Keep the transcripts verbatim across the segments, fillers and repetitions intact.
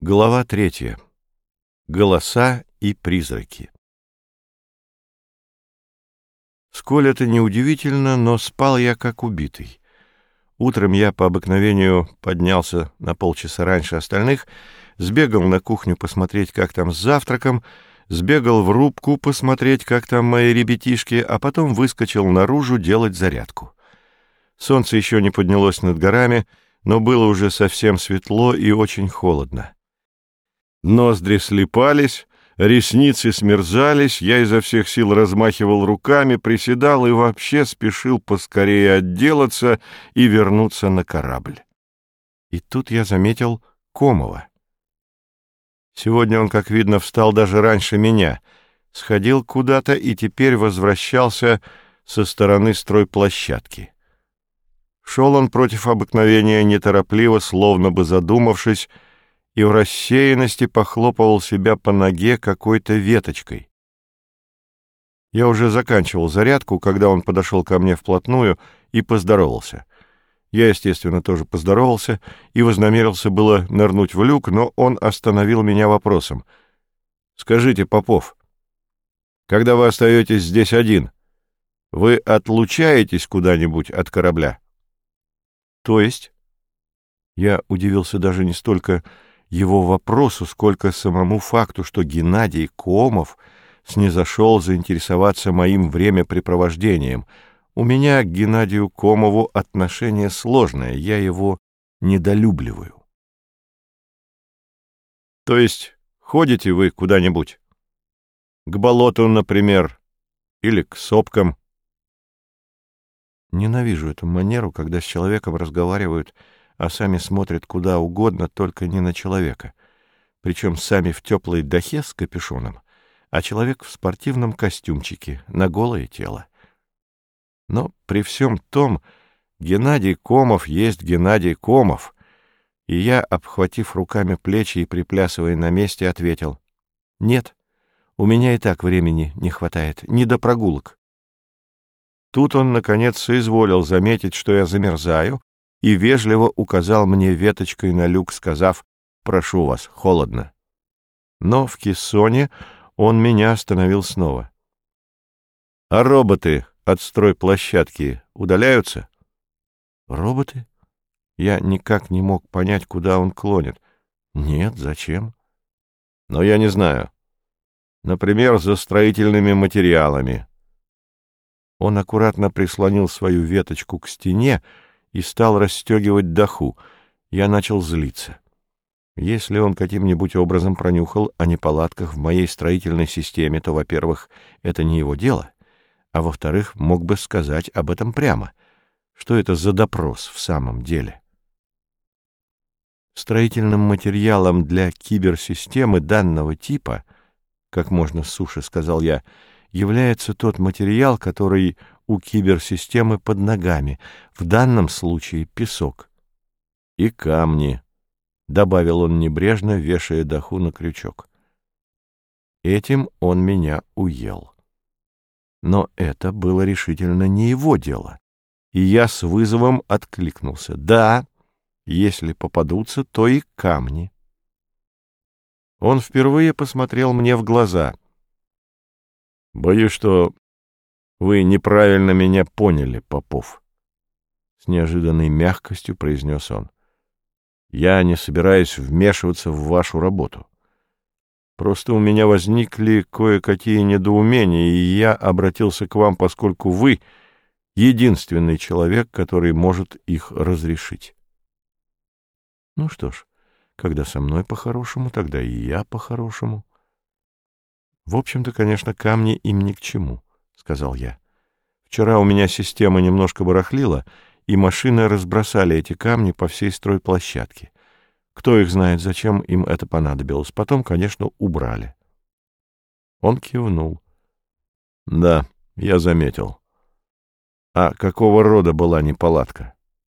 Глава третья. Голоса и призраки. Сколь это неудивительно, но спал я как убитый. Утром я по обыкновению поднялся на полчаса раньше остальных, сбегал на кухню посмотреть, как там с завтраком, сбегал в рубку посмотреть, как там мои ребятишки, а потом выскочил наружу делать зарядку. Солнце еще не поднялось над горами, но было уже совсем светло и очень холодно. Ноздри слипались, ресницы смерзались, я изо всех сил размахивал руками, приседал и вообще спешил поскорее отделаться и вернуться на корабль. И тут я заметил Комова. Сегодня он, как видно, встал даже раньше меня, сходил куда-то и теперь возвращался со стороны стройплощадки. Шел он против обыкновения неторопливо, словно бы задумавшись, и в рассеянности похлопывал себя по ноге какой-то веточкой. Я уже заканчивал зарядку, когда он подошел ко мне вплотную и поздоровался. Я, естественно, тоже поздоровался и вознамерился было нырнуть в люк, но он остановил меня вопросом. «Скажите, Попов, когда вы остаетесь здесь один, вы отлучаетесь куда-нибудь от корабля?» «То есть?» Я удивился даже не столько его вопросу, сколько самому факту, что Геннадий Комов снизошел заинтересоваться моим времяпрепровождением. У меня к Геннадию Комову отношение сложное, я его недолюбливаю. То есть ходите вы куда-нибудь? К болоту, например, или к сопкам? Ненавижу эту манеру, когда с человеком разговаривают, а сами смотрят куда угодно, только не на человека. Причем сами в теплой дахе с капюшоном, а человек в спортивном костюмчике, на голое тело. Но при всем том, Геннадий Комов есть Геннадий Комов, и я, обхватив руками плечи и приплясывая на месте, ответил: «Нет, у меня и так времени не хватает, не до прогулок». Тут он, наконец, соизволил заметить, что я замерзаю, и вежливо указал мне веточкой на люк, сказав: «Прошу вас, холодно». Но в кессоне он меня остановил снова. «А роботы от стройплощадки удаляются?» «Роботы?» Я никак не мог понять, куда он клонит. «Нет, зачем?» «Но я не знаю. Например, за строительными материалами». Он аккуратно прислонил свою веточку к стене и стал расстегивать даху. Я начал злиться. Если он каким-нибудь образом пронюхал о неполадках в моей строительной системе, то, во-первых, это не его дело, а во-вторых, мог бы сказать об этом прямо. Что это за допрос в самом деле? Строительным материалом для киберсистемы данного типа, как можно суше сказал я, является тот материал, который у киберсистемы под ногами, в данном случае песок. «И камни», — добавил он небрежно, вешая даху на крючок. Этим он меня уел. Но это было решительно не его дело, и я с вызовом откликнулся: «Да, если попадутся, то и камни». Он впервые посмотрел мне в глаза. «Боюсь, что вы неправильно меня поняли, Попов», — с неожиданной мягкостью произнес он. «Я не собираюсь вмешиваться в вашу работу. Просто у меня возникли кое-какие недоумения, и я обратился к вам, поскольку вы единственный человек, который может их разрешить». Ну что ж, когда со мной по-хорошему, тогда и я по-хорошему. В общем-то, конечно, камни им ни к чему, — сказал я. Вчера у меня система немножко барахлила, и машины разбросали эти камни по всей стройплощадке. Кто их знает, зачем им это понадобилось. Потом, конечно, убрали. Он кивнул. «Да, я заметил. А какого рода была неполадка?»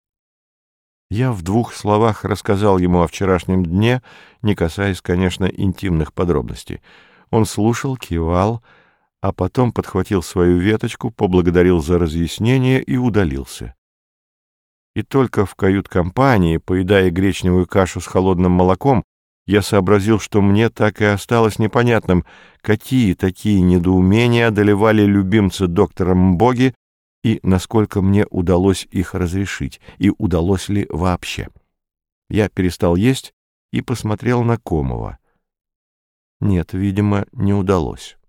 Я в двух словах рассказал ему о вчерашнем дне, не касаясь, конечно, интимных подробностей. Он слушал, кивал, а потом подхватил свою веточку, поблагодарил за разъяснение и удалился. И только в кают-компании, поедая гречневую кашу с холодным молоком, Я сообразил, что мне так и осталось непонятным, какие такие недоумения одолевали любимца доктора Мбоги и насколько мне удалось их разрешить, и удалось ли вообще. Я перестал есть и посмотрел на Комова. Нет, видимо, не удалось.